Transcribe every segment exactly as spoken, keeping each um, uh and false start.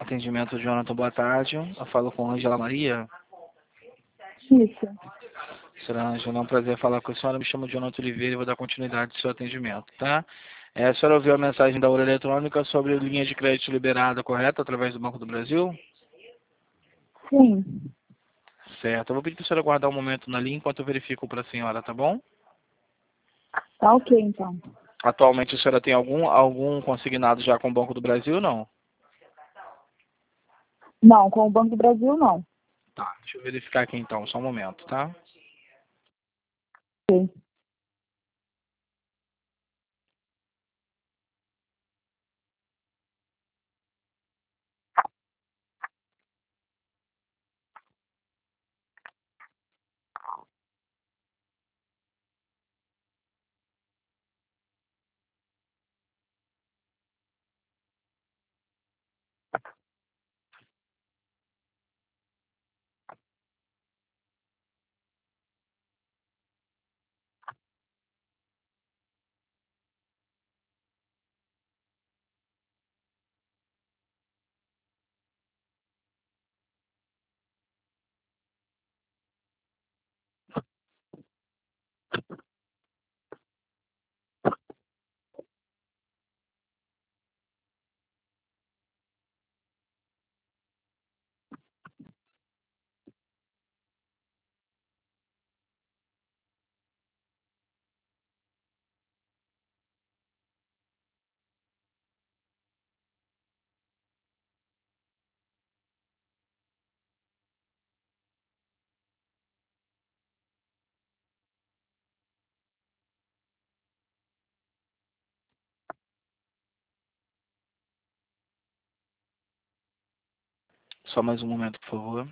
Atendimento Jonathan, boa tarde. Eu falo com Angela Maria. Isso. Senhora Angela, é um prazer falar com a senhora. Me chamo Jonathan Oliveira e vou dar continuidade ao seu atendimento, tá? É, a senhora ouviu a mensagem da Ouro Eletrônica sobre linha de crédito liberada, correta, através do Banco do Brasil? Sim. Certo. Eu vou pedir para a senhora guardar um momento na linha enquanto eu verifico para a senhora, tá bom? Tá ok, então. Atualmente a senhora tem algum, algum consignado já com o Banco do Brasil ou não? Não, com o Banco do Brasil, não. Tá, deixa eu verificar aqui então, só um momento, tá? Ok. Só mais um momento, por favor.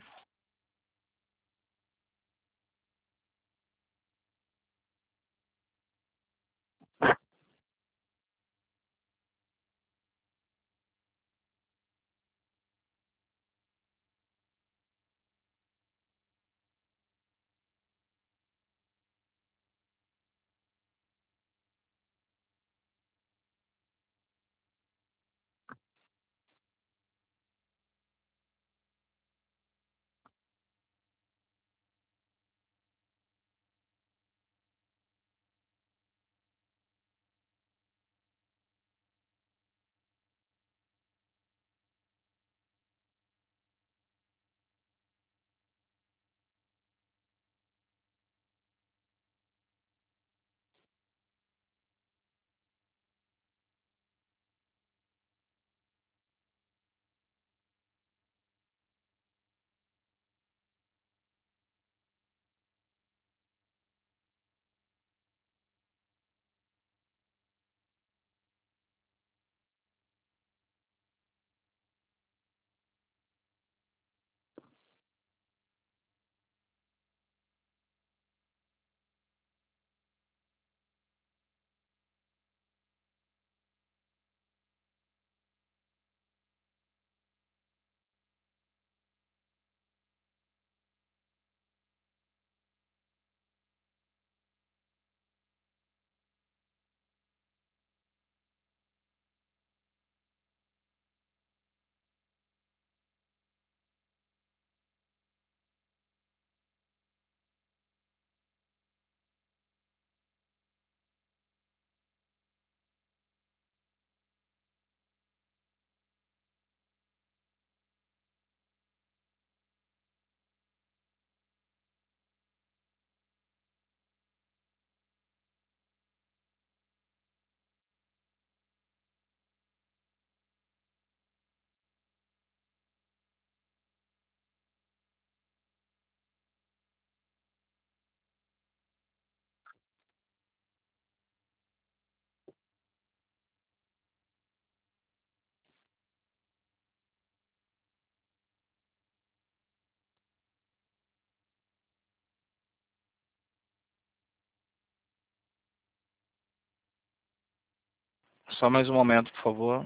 Só mais um momento, por favor.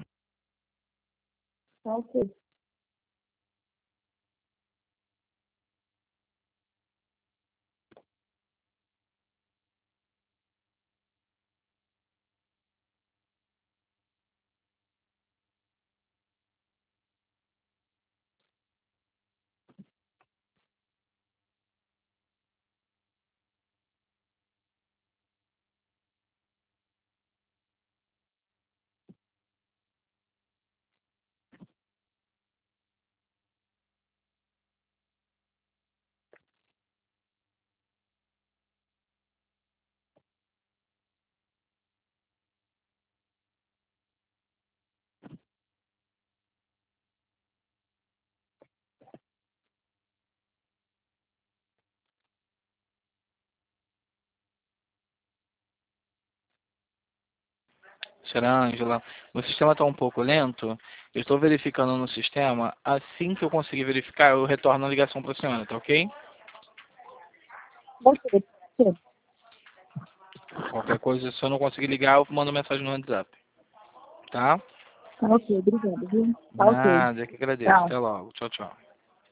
Tá ok. Senhora Ângela, o sistema está um pouco lento. Eu estou verificando no sistema. Assim que eu conseguir verificar, eu retorno a ligação para a senhora, tá ok? Ok, ok. Qualquer coisa, se eu não conseguir ligar, eu mando mensagem no WhatsApp. Tá? Tá ok, obrigada, viu? Tá ok. Nada, eu que agradeço. Tchau. Até logo. Tchau, tchau.